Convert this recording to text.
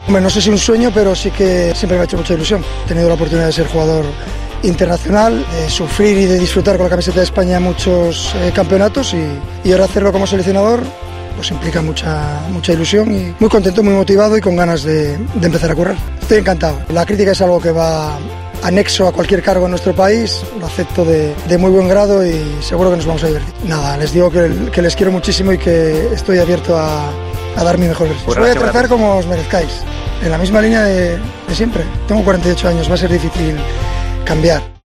Hombre, no sé si un sueño, pero sí que siempre me ha hecho mucha ilusión. He tenido la oportunidad de ser jugador internacional, de sufrir y de disfrutar con la camiseta de España muchos campeonatos y ahora hacerlo como seleccionador pues implica mucha ilusión y muy contento, muy motivado y con ganas de empezar a currar. Estoy encantado. La crítica es algo que va anexo a cualquier cargo en nuestro país, lo acepto de muy buen grado y seguro que nos vamos a divertir. Nada, les digo que les quiero muchísimo y que estoy abierto a dar mi mejor versión. Os voy a tratar como os merezcáis, en la misma línea de siempre. Tengo 48 años, va a ser difícil cambiar.